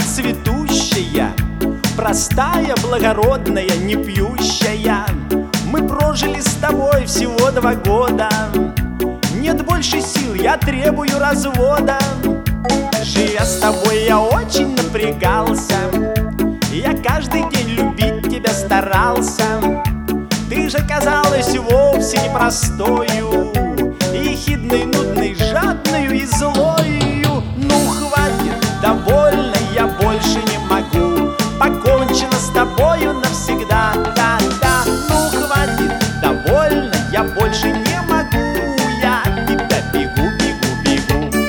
цветущая, простая, благородная, не пьющая. Мы прожили с тобой всего 2 года. Нет больше сил, я требую развода. Живя с тобой, я очень напрягался. Я каждый день любить тебя старался. Ты же казалась вовсе непростою, ехидной, нудной, жадною и злою. Ну хватит, довольно, я больше не могу. Покончено с тобою навсегда, да-да. Ну хватит, довольно, я больше не могу. Я от тебя бегу, бегу, бегу.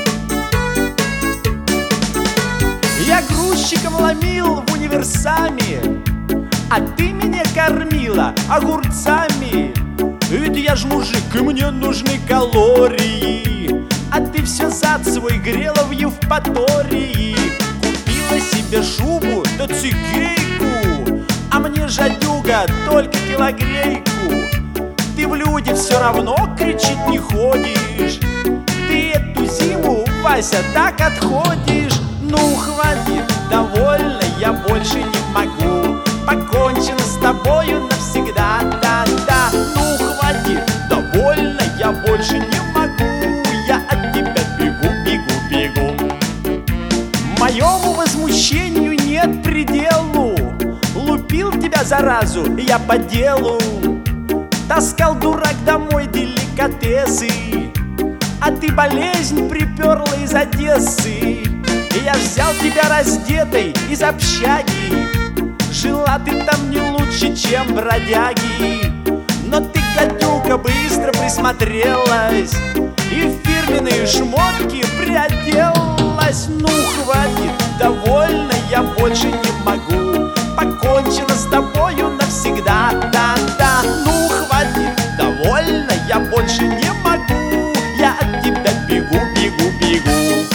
Я грузчиком ломил в универсаме, а ты меня кормила огурцами. Ведь я ж мужик, и мне нужны калории, а ты все зад свой грела в Евпатории. Купила себе шубу да цигейку, а мне, жадюга, только телогрейку. Ты в люди все равно кричить не ходишь. Ты эту зиму, Вася, так отходишь. Ну хватит, довольно, я больше не могу. Покончено с тобою навсегда, да-да. Ну хватит, довольно, я больше не могу. Я от тебя бегу, бегу, бегу. Моему возмущению нет пределу. Лупил тебя, заразу, я по делу. Таскал, дурак, домой деликатесы, а ты болезнь приперла из Одессы. И я взял тебя раздетой из общаги. Жила ты там не лучше, чем бродяги. Но ты, гадюка, быстро присмотрелась и в фирменные шмотки приоделась. Ну хватит, довольно, я больше не могу. Покончено с тобою навсегда, да-да. Ну хватит, довольно, я больше не могу. Я от тебя бегу, бегу, бегу.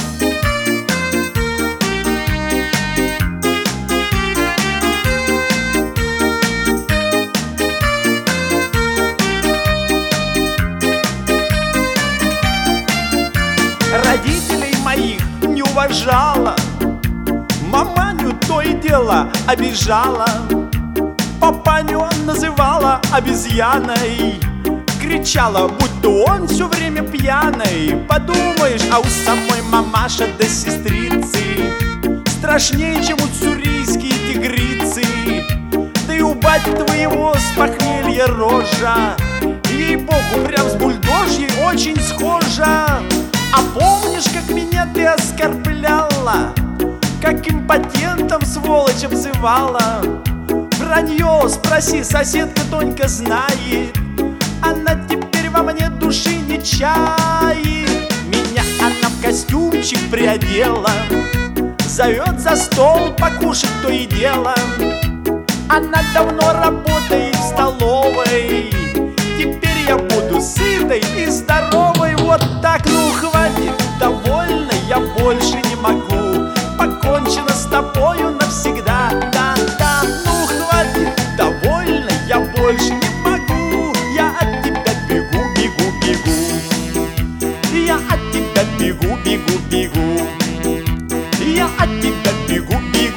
Родителей моих не уважала, маманю то и дело обижала. Папаню называла обезьяной, кричала, будто он все время пьяный. Подумаешь, а у самой мамаша да сестрицы страшнее, чем уссурийские тигрицы. Да и у бати твоего с похмелья рожа, ей-богу, прям с бульдожьей очень схожа. А помнишь, как меня ты оскорбляла, как импотентом сволочь обзывала? Вранье, спроси, соседка Тонька знает, она теперь во мне души не чает. Меня она в костюмчик приодела, зовет за стол покушать то и дело. Она давно работает в столовой, теперь я буду сытой и здоровой. Вот так, ну хватит, довольно, я больше не могу. Покончено с тобою навсегда, да-да. Ну хватит, довольно, я больше не могу. Я от тебя бегу, бегу, бегу. Я от тебя бегу, бегу, бегу. Я от тебя бегу, бегу.